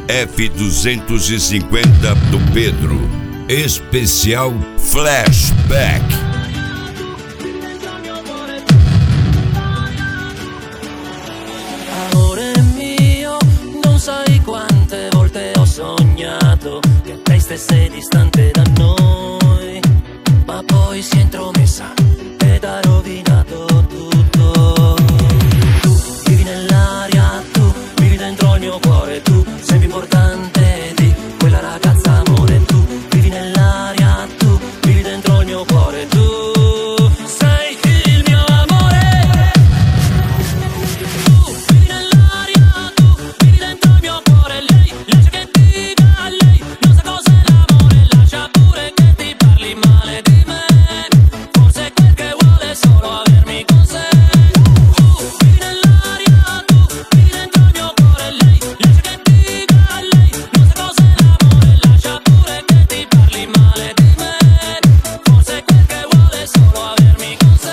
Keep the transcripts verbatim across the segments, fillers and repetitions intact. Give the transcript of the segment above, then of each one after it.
F duzentos e cinquenta do Pedro. Especial Flashback. Amore mio, non sai quante volte ho sognato che lei stesse distante da noi, ma poi si è intromessa ed ha rovinato tutto. Tu vivi nell'aria, tu vivi dentro il mio cuore, tu sei più importante di quella ragazza, amore. Tu vivi nell'aria, tu vivi dentro il mio cuore, tu sei il mio amore. Tu vivi nell'aria, tu vivi dentro il mio cuore. Lei, lascia che dica a lei, non sa cos'è l'amore. Lascia pure che ti parli male di me, forse è quel che vuole solo avermi con sé. Tu vivi nell'aria, tu vivi dentro il mio cuore. Lei, lascia che dica a lei, non sa cos'è l'amore. Lascia pure che ti parli male di me, forse è quel che vuole solo avermi con sé.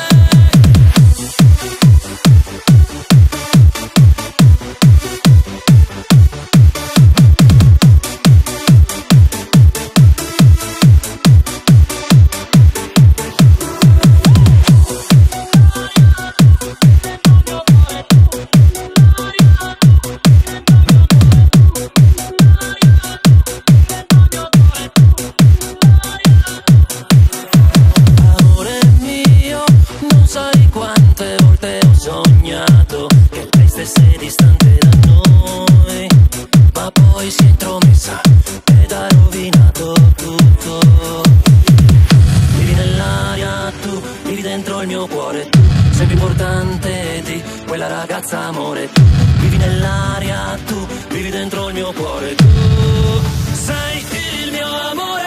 Amore mio, non sai quante volte ho sognato che lei stesse distante da noi, ma poi si è intromessa ed ha rovinato tutto. Vivi nell'aria, tu vivi dentro il mio cuore, tu sei più importante di quella ragazza, amore. Tu vivi nell'aria, tu vivi dentro il mio cuore, tu sei il mio amore.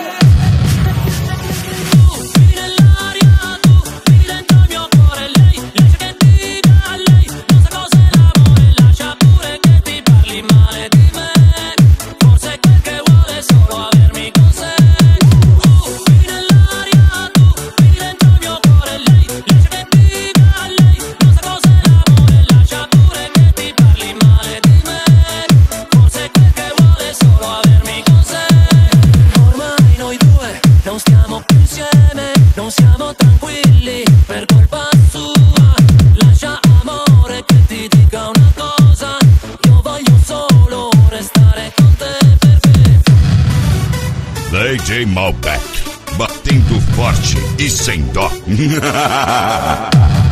Tu vivi nell'aria, tu vivi dentro il mio cuore. Lei, lascia che dica a lei, non sa cos'è l'amore. Lascia pure che ti parli male di me, forse è quel che vuole solo avermi con sé. Tu vivi nell'aria, tu vivi dentro il mio cuore. Lei, lascia che dica a lei, non sa cos'è l'amore. Lascia pure che ti parli male di me, forse è quel che vuole solo avermi con sé. Ormai noi due non stiamo più insieme, non siamo tranquilli per colpa sua. Lascia, amore, che ti dica una cosa, io voglio solo restare con te perché D J Malbec, batendo forte e sem dó.